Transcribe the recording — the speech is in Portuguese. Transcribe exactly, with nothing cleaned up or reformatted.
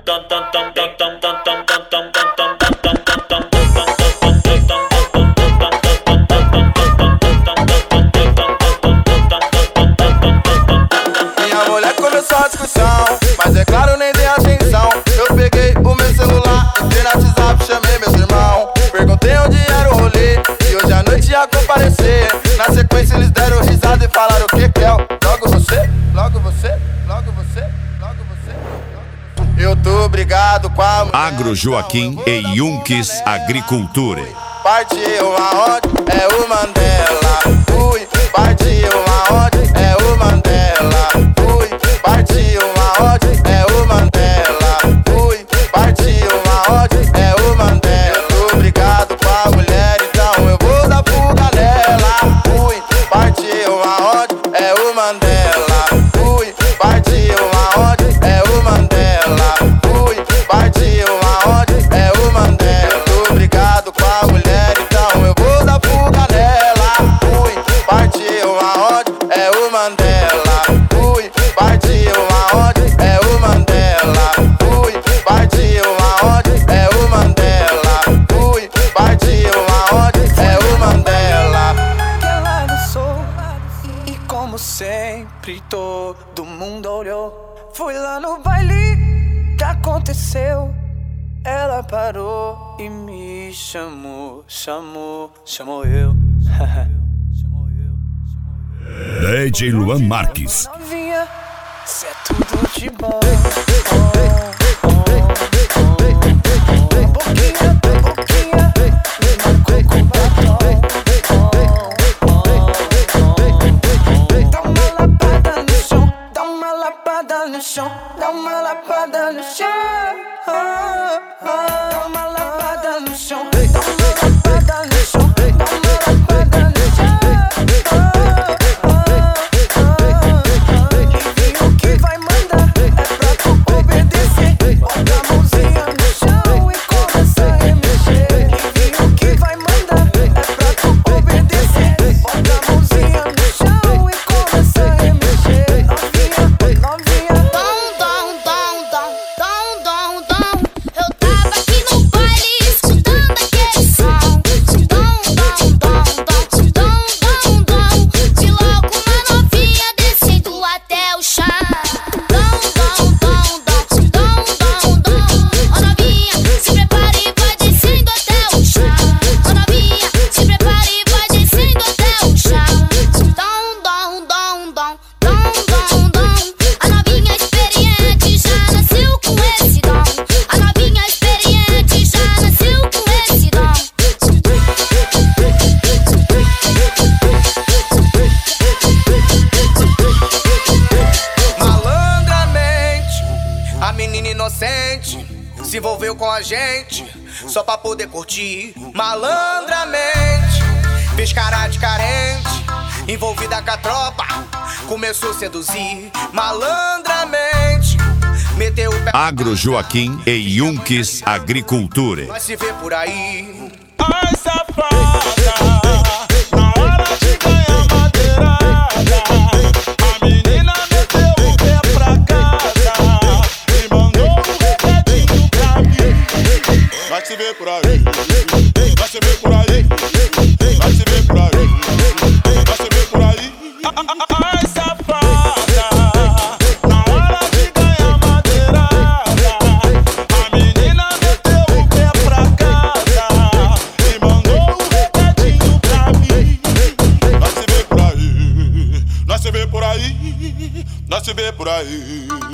Minha mulher começou a discussão, mas é claro, nem dei atenção. Eu peguei o meu celular, entrei no WhatsApp, chamei meus irmãos. Perguntei onde era o rolê, e hoje à noite ia comparecer. Na sequência eles deram risada e falaram: o que que é? Logo você, logo você, logo você, logo você. Eu tô brigado com a mulher. Agro Joaquim e Yunques Agricultura. Partiu aonde? É o Mandela. Fui, partiu aonde? É o Mandela. Fui, partiu aonde? É o Mandela. Fui, partiu aonde? É o Mandela. Eu tô brigado com a mulher, então eu vou dar fuga nela. Fui, partiu aonde? É o Mandela. Fui, partiu aonde? É o Mandela. Fui, partiu aonde? É o Mandela. Eu tô brigado com a mulher, então eu vou dar fuga nela. Fui, partiu aonde? É o Mandela. Fui, partiu aonde? É o Mandela. Fui, partiu aonde? É o Mandela. Fui, partiu aonde? É o Mandela. Que ela dançou e como sempre todo mundo olhou. Fui lá no baile, que aconteceu? Ela parou e me chamou, chamou, chamou eu. D J Luan Marques. Novinha, cê é tudo de bom. Boquinha, boquinha, me marcou com batom. Dá uma lapada no chão, dá uma lapada no chão, dá uma lapada no chão. Dá uma lapada no chão, dá uma lapada no chão, dá uma lapada no chão. E o que vai mandar é pra tu obedecer. Bota a mãozinha no chão e começa a remexer. E o que vai mandar é pra tu obedecer. Bota a mãozinha no chão e começa a remexer. Novinha, novinha. Dom, dom, dom, dom, dom, dom, dom. Eu tava aqui no baile escutando aquele som. Dom, dom, dom, dom, dom, dom, dom. De logo uma novinha descendo até o chão. Dom, dom, dom, dom, dom, dom, dom. Ó novinha, se prepare e vai descendo até o chão. Ó novinha, se prepare e vai descendo até o chão. Dom, dom, dom, dom, dom, dom, dom. A novinha experiente já nasceu com esse dom. A novinha experiente já nasceu com esse dom. Malandramente, a menina inocente se envolveu com a gente só pra poder curtir. Malandramente, fez cara de carente, envolvida com a tropa, começou a seduzir. Malandramente, meteu o pé. Agro Joaquim e Yunques Agricultura. Vai se ver por aí. Ai, safada, na hora de ganhar madeirada, a menina meteu o pé pra casa e mandou um recadinho pra mim. Vai se ver por aí, vai se ver por aí, vai se ver por aí, vai se ver por aí. Ai, safada, na hora de ganhar madeirada, a menina meteu o pé pra casa e mandou um recadinho pra mim. Nós se vê por aí, nós se vê por aí, nós se vê por aí.